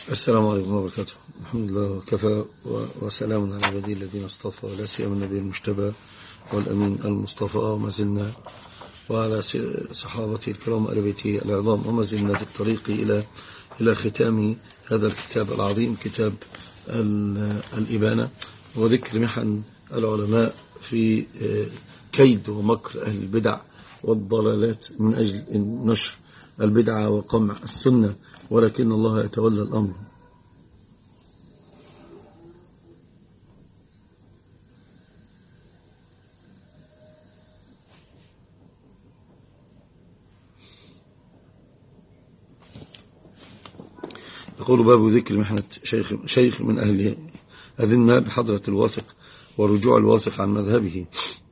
السلام عليكم ورحمة الله وبركاته. الحمد لله وكفى وسلام على عباده الذين اصطفى، ولا سيما النبي المجتبى والأمين المصطفى، وما زلنا وعلى صحابته الكرام وآل بيته العظام، وما زلنا في الطريق إلى ختام هذا الكتاب العظيم، كتاب الإبانة، وذكر محن العلماء في كيد ومكر أهل البدع والضلالات من أجل نشر البدعة وقمع السنة، ولكن الله يتولى الأمر. يقول باب ذكر محنة شيخ من أهل أذنة بحضرة الواثق ورجوع الواثق عن مذهبه.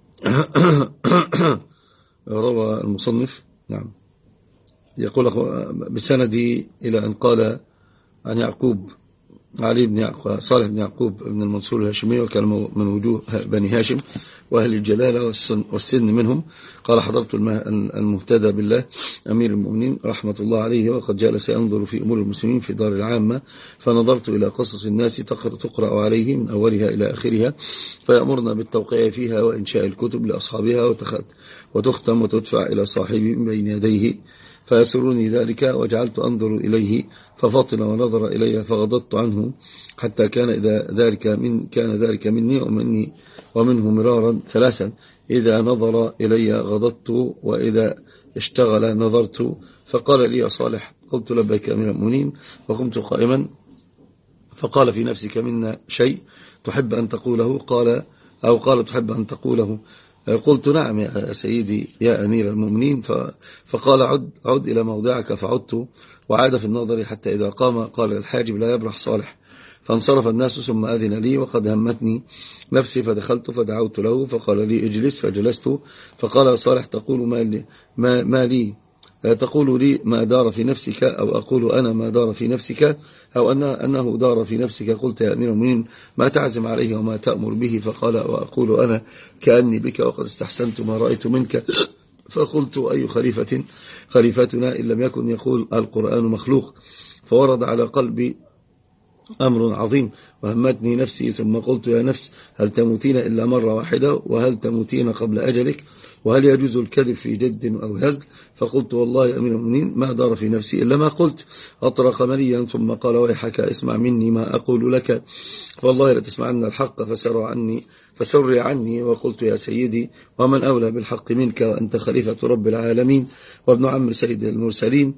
روى المصنف نعم يقول بسندي إلى أن قال عن يعقوب علي بن يعقوب صالح بن يعقوب بن المنصور الهاشمي، وكان من وجوه بني هاشم وأهل الجلالة والسن منهم، قال حضرت المهتدى بالله أمير المؤمنين رحمة الله عليه، وقد جلس ينظر في أمور المسلمين في دار العامة، فنظرت إلى قصص الناس تقرأ عليه من أولها إلى آخرها، فيأمرنا بالتوقيع فيها وإنشاء الكتب لأصحابها وتختم وتدفع إلى صاحبه من بين يديه، فيسرني ذلك، وجعلت أنظر إليه ففطن ونظر إلي فغضضت عنه، حتى كان ذلك مني ومنه مرارا ثلاثا، إذا نظر إلي غضضت، وإذا اشتغل نظرت، فقال لي يا صالح، قلت لبيك أمير المؤمنين، وقمت قائما، فقال في نفسك منا شيء تحب أن تقوله؟ قال تحب أن تقوله؟ قلت نعم يا سيدي يا أمير المؤمنين، فقال عد إلى موضعك، فعدت وعاد في النظر، حتى إذا قام قال الحاجب لا يبرح صالح، فانصرف الناس، ثم أذن لي، وقد همتني نفسي، فدخلت فدعوت له، فقال لي اجلس، فجلست، فقال يا صالح تقول ما لي تقول لي ما دار في نفسك، أو أقول أنا ما دار في نفسك، أو أنه دار في نفسك؟ قلت يا أمير المؤمنين ما تعزم عليه وما تأمر به؟ فقال وأقول أنا كأني بك وقد استحسنت ما رأيت منك. فقلت أي خليفتنا إن لم يكن يقول القرآن مخلوق؟ فورد على قلبي أمر عظيم وهمتني نفسي، ثم قلت يا نفس هل تموتين إلا مرة واحدة؟ وهل تموتين قبل أجلك؟ وهل يجوز الكذب في جد أو هزل؟ فقلت والله يا أمير المؤمنين ما دار في نفسي إلا ما قلت. أطرق مليا ثم قال ويحك اسمع مني ما أقول لك، والله لتسمعن الحق فسري عني. وقلت يا سيدي ومن أولى بالحق منك، وأنت خليفة رب العالمين وابن عم سيد المرسلين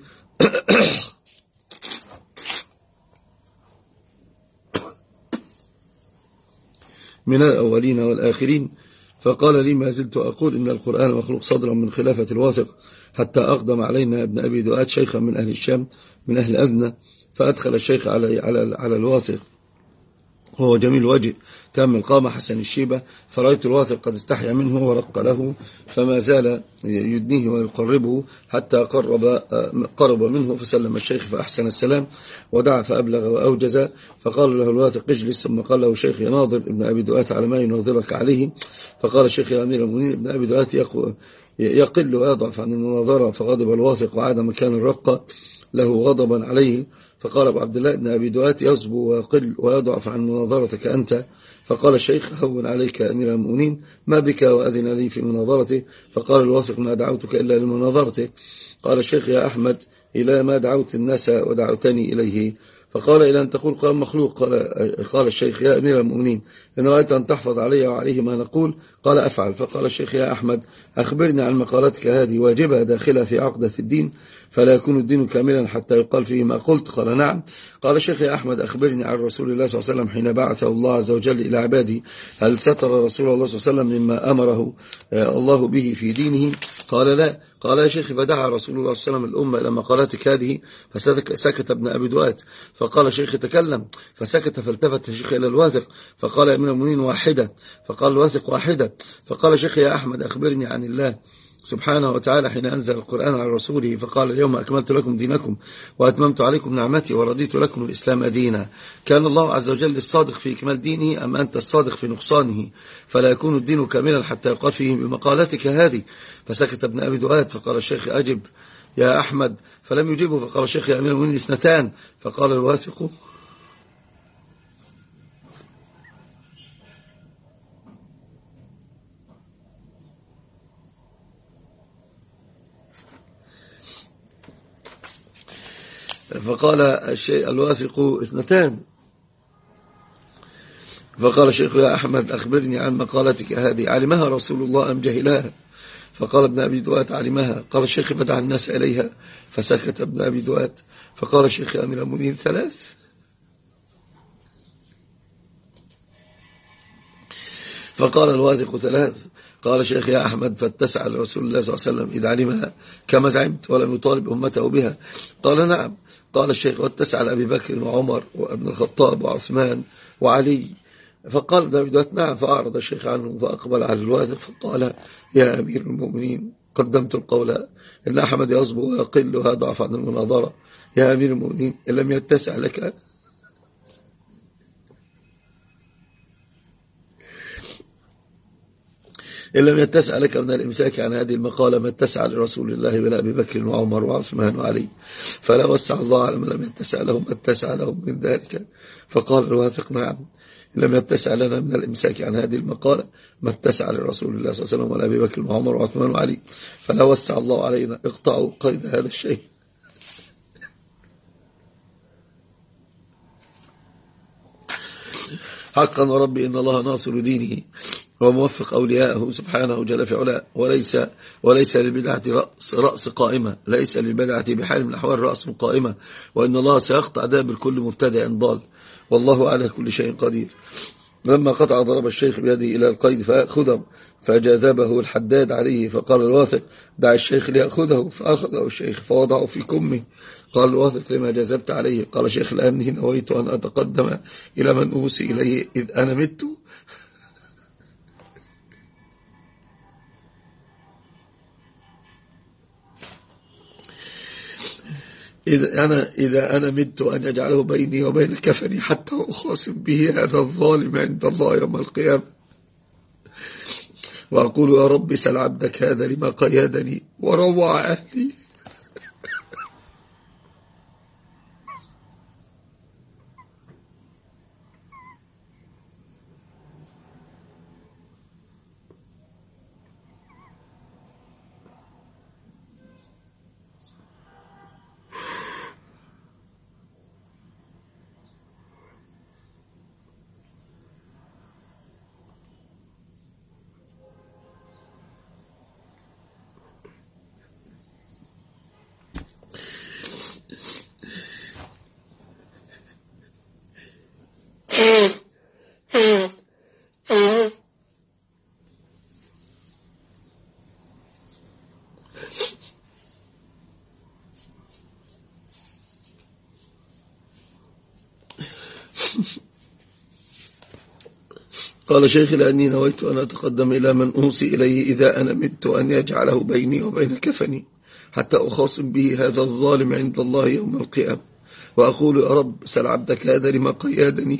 من الأولين والآخرين. فقال لي ما زلت أقول إن القرآن مخلوق صدرا من خلافة الواثق، حتى أقدم علينا ابن أبي دؤاد شيخا من أهل الشام من أهل أذنة، فأدخل الشيخ على الواثق، وهو جميل وجه تام القامة حسن الشيبة، فرأيت الواثق قد استحيا منه ورق له، فما زال يدنيه ويقربه حتى قرب منه، فسلم الشيخ فأحسن السلام ودعا فأبلغ وأوجز، فقال له الواثق اجلس، ثم قال له شيخ يناظر ابن أبي دؤاد على ما يناظرك عليه، فقال الشيخ يا أمير المؤمنين ابن أبي دؤاد يقل ويضعف عن المناظرة، فغضب الواثق وعاد مكان الرقة له غضبا عليه، فقال أبو عبد الله بن أبي دؤاد يصبو ويقل ويضعف عن مناظرتك أنت. فقال الشيخ هون عليك يا أمير المؤمنين ما بك وأذن لي في مناظرته؟ فقال الواثق ما دعوتك إلا لمناظرته. قال الشيخ يا أحمد إلى ما دعوت الناس ودعوتني إليه؟ فقال إلى أن تقول قال مخلوق. قال الشيخ يا أمير المؤمنين إن رأيت أن تحفظ علي وعليه ما نقول؟ قال أفعل. فقال الشيخ يا أحمد أخبرني عن مقالتك هذه، واجبة داخلة في عقدة الدين، فلا يكون الدين كاملا حتى يقال فيه ما قلت؟ قال نعم. قال الشيخ يا أحمد أخبرني عن رسول الله صلى الله عليه وسلم حين بعثه الله عز وجل إلى عباده، هل ستر رسول الله صلى الله عليه وسلم مما أمره الله به في دينه؟ قال لا. قال يا شيخ فدعا رسول الله صلى الله عليه وسلم الأمة إلى مقالاتك هذه، فسكت ابن أبي دؤاد، فقال الشيخ تكلم، فسكت، فالتفت الشيخ إلى الواثق فقال يا أمير المؤمنين واحدة. فقال الواثق واحدة. فقال الشيخ يا أحمد أخبرني عن الله سبحانه وتعالى حين أنزل القرآن على رسوله فقال اليوم أكملت لكم دينكم وأتممت عليكم نعمتي ورضيت لكم الإسلام دينا. كان الله عز وجل الصادق في إكمال دينه أم أنت الصادق في نقصانه؟ فلا يكون الدين كاملا حتى يقال فيه بمقالتك هذه. فسكت ابن أبي دؤاد. فقال الشيخ أجب يا أحمد، فلم يجيبه. فقال الشيخ يا أمير المؤمنين اثنتان. فقال الواثق فقال الواثق اثنتان. فقال الشيخ يا أحمد أخبرني عن مقالتك هذه، علمها رسول الله أم جهلها؟ فقال ابن أبي دوات علمها. قال الشيخ فدع الناس إليها. فسكت ابن أبي دوات. فقال الشيخ يا أمير المؤمنين ثلاث. فقال الواثق ثلاث. قال الشيخ يا أحمد فاتسع لرسول الله صلى الله عليه وسلم إذا علمها كما زعمت ولم يطالب أمته بها؟ قال نعم. قال الشيخ واتسع لأبي بكر وعمر وابن الخطاب وعثمان وعلي. فقال ابن أبي دوات نعم. فأعرض الشيخ عنه فأقبل على الواثق فقال يا أمير المؤمنين قدمت القول إن أحمد يصبو ويقل وهذا ضعف عن المناظرة. يا أمير المؤمنين إن لم يتسع لك إن لم يتسع لك من الإمساك عن هذه المقالة ما اتسع لرسول الله ولا أبي بكر وعمر وعثمان وعلي، فلا وسع الله على من لم يتسع لهم اتسع لهم من ذلك. فقال الواثق نعم. إن لم يتسع لنا من الإمساك عن هذه المقالة ما اتسع لرسول الله صلى الله عليه وسلم ولا أبي بكر وعمر وعثمان وعلي، فلا وسع الله علينا. اقطعوا قيد هذا الشيء. حقا وربي إن الله ناصر دينه وموفق أولياءه سبحانه جل في علاه، وليس للبدعة رأس قائمة، ليس للبدعة بحال من الأحوال رأس قائمة، وإن الله سيقطع دابر كل مبتدع ضال، والله على كل شيء قدير. لما قطع ضرب الشيخ بيده إلى القيد فأخذه، فجاذبه الحداد عليه. فقال الواثق دع الشيخ ليأخذه. فأخذه الشيخ فوضعه في كمه. قال الواثق لما جاذبت عليه؟ قال شيخ لأني نويت أن أتقدم إلى من أوصي إليه إذ أنا مت. إذا أنا مت أن يجعله بيني وبين كفني حتى أخاصم به هذا الظالم عند الله يوم القيامة، وأقول يا رب سل عبدك هذا لما قيادني وروع أهلي. قال شيخ لأني نويت أن أتقدم إلى من أوصي إليه إذا أنا مت أن يجعله بيني وبين كفني حتى أخاصم به هذا الظالم عند الله يوم القيامة، وأقول يا رب سل عبدك هذا لما قيادني.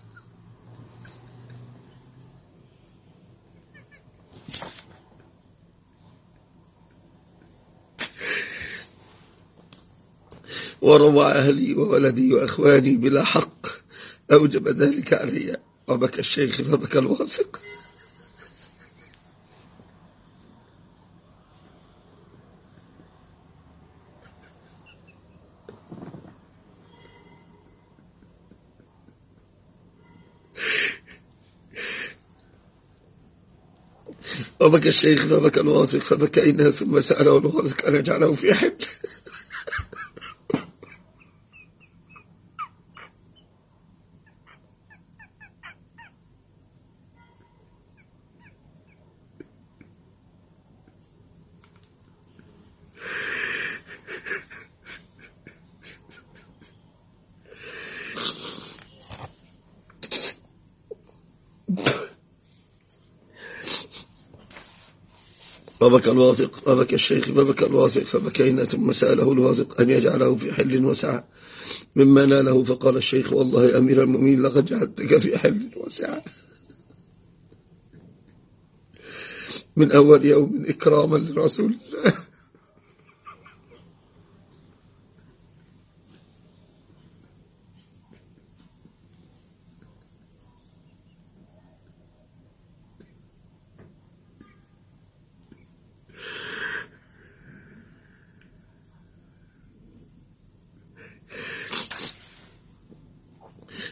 وروع أهلي وولدي وأخواني بلا حق أوجب ذلك علي. وبكى الشيخ فبكى الواثق. وبكى الشيخ فبكى الواثق فبكينا، ثم سأله الواثق أن يجعله في حل. وبكى الواثق وبكى الشيخ فبكى الواثق فبكينا، ثم سأله الواثق أن يجعله في حل وسعة مما ناله. فقال الشيخ والله يا أمير المؤمنين لقد جعلتك في حل وسعة من أول يوم إكراما لرسول الله.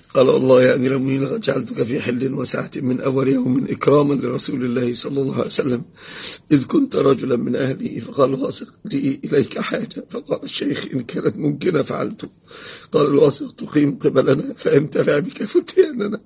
قال والله يا أمير المؤمنين لقد جعلتك في حل وسعة من أول يوم إكراما لرسول الله صلى الله عليه وسلم إذ كنت رجلا من أهله. فقال الواثق لي إليك حاجة. فقال الشيخ إن كانت ممكنة فعلت. قال الواثق تقيم قبلنا فامتلأ بك فتياننا.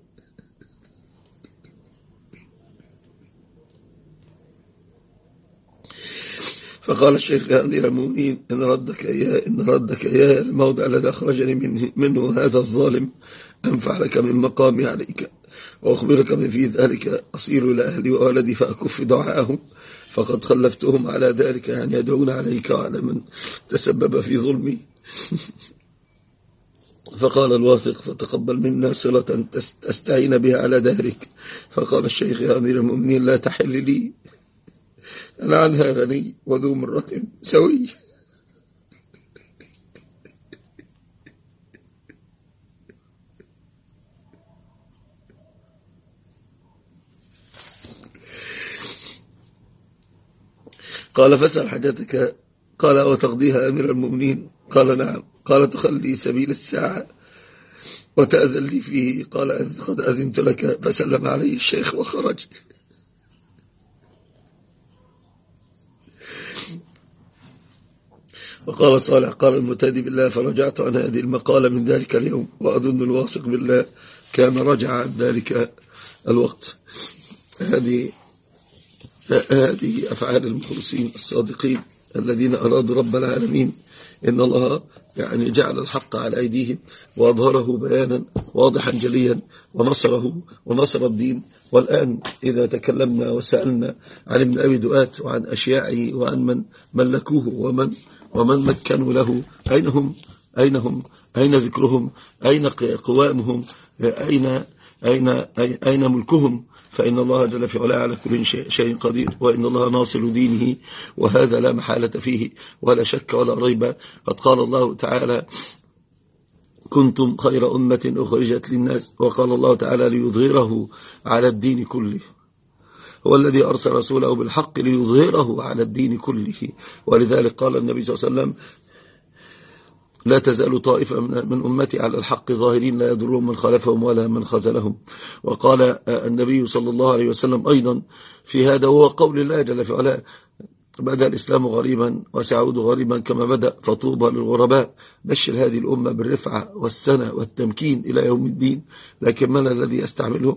فقال الشيخ يا أمير المؤمنين إن ردك إياه الموضع الذي أخرجني منه هذا الظالم أنفع لك من مقامي عليك، وأخبرك من في ذلك أصير إلى أهلي وولدي فأكف دعاءهم، فقد خلفتهم على ذلك يعني يدعون عليك وعلى من تسبب في ظلمي. فقال الواثق فتقبل منا صلة تستعين بها على دهرك. فقال الشيخ يا أمير المؤمنين لا تحل لي، أنا عنها غني وذو مرة سوي. قال فاسأل حاجتك. قال وتقضيها أمير المؤمنين؟ قال نعم. قال تخلي سبيل الساعة وتأذن لي فيه. قال قد أذنت لك. فسلم عليه الشيخ وخرج. وقال صالح قال المتادي بالله فرجعت عن هذه المقالة من ذلك اليوم، وأظن الواثق بالله كان رجع عن ذلك الوقت. هذه أفعال المخلصين الصادقين الذين أرادوا رب العالمين. إن الله يعني جعل الحق على أيديهم وأظهره بيانا واضحا جليا ونصره ونصر الدين. والآن إذا تكلمنا وسألنا عن ابن أبي دؤات وعن أشياعه وعن من ملكوه ومن مكنوا له، أين هم؟ أين ذكرهم؟ أين قوامهم؟ أين ملكهم؟ فإن الله جل في علاه على كل شيء قدير، وإن الله ناصر دينه، وهذا لا محالة فيه ولا شك ولا ريب. قد قال الله تعالى كنتم خير أمة أخرجت للناس، وقال الله تعالى ليظهره على الدين كله. هو الذي أرسل رسوله بالحق ليظهره على الدين كله. ولذلك قال النبي صلى الله عليه وسلم لا تزال طائفة من أمتي على الحق ظاهرين لا يضرهم من خالفهم ولا من خذلهم. وقال النبي صلى الله عليه وسلم أيضا في هذا وهو قول الله جل في علاه بدأ الإسلام غريبا وسيعود غريبا كما بدأ فطوبى للغرباء. بشر هذه الأمة بالرفعة والسنة والتمكين إلى يوم الدين. لكن من الذي يستعملهم؟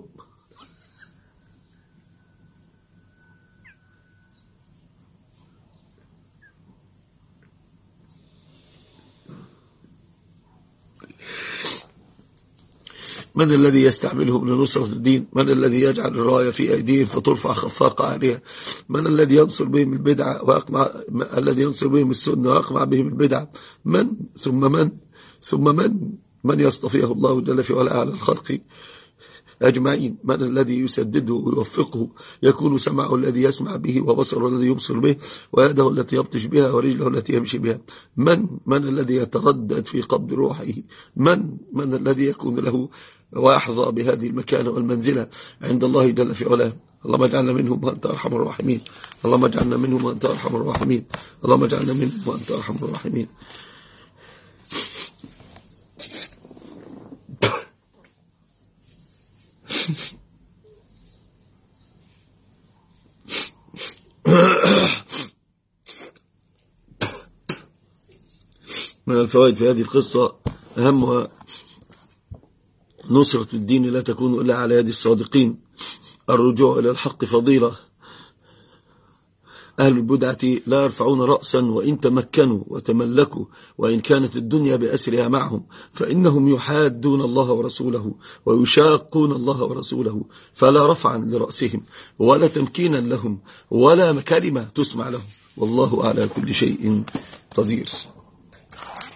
من الذي يستعملهم لنصرة الدين؟ من الذي يجعل الراية في أيديهم فترفع خفاقة عليها؟ من الذي ينصر بهم البدعة ويقمع الذي ينصر بهم السنة ويقمع بهم البدعة؟ من ثم من يصطفيه الله جل في علاه على الخلق أجمعين؟ من الذي يسدده ويوفقه يكون سمعه الذي يسمع به وبصره الذي يبصر به ويده التي يبطش بها ورجله التي يمشي بها؟ من الذي يتردد في قبض روحه؟ من الذي يكون له ويحظى بهذه المكانة والمنزلة عند الله جل في علاه؟ اللهم اجعلنا منهم وأنت أرحم الراحمين. اللهم اجعلنا منهم وأنت أرحم الراحمين. اللهم اجعلنا منهم وأنت أرحم الراحمين. من الفوائد في هذه القصة أهمها نصرة الدين لا تكون إلا على يد الصادقين. الرجوع إلى الحق فضيلة. أهل البدعة لا يرفعون رأسا وإن تمكنوا وتملكوا، وإن كانت الدنيا بأسرها معهم، فإنهم يحادون الله ورسوله ويشاقون الله ورسوله، فلا رفعا لرأسهم ولا تمكينا لهم ولا كلمة تسمع لهم. والله على كل شيء قدير.